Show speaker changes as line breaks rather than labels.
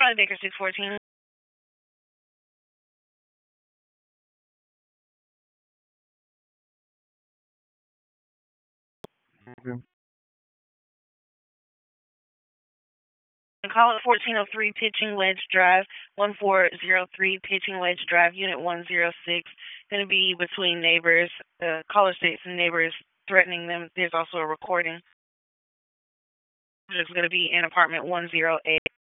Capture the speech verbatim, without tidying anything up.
Charlie Baker six fourteen.
Okay.
Call it fourteen oh three Pitching Wedge Drive, one four zero three Pitching Wedge Drive, Unit one oh six. Going to be between neighbors. The caller states and neighbors threatening them. There's also a recording. There's going to be in apartment one oh eight.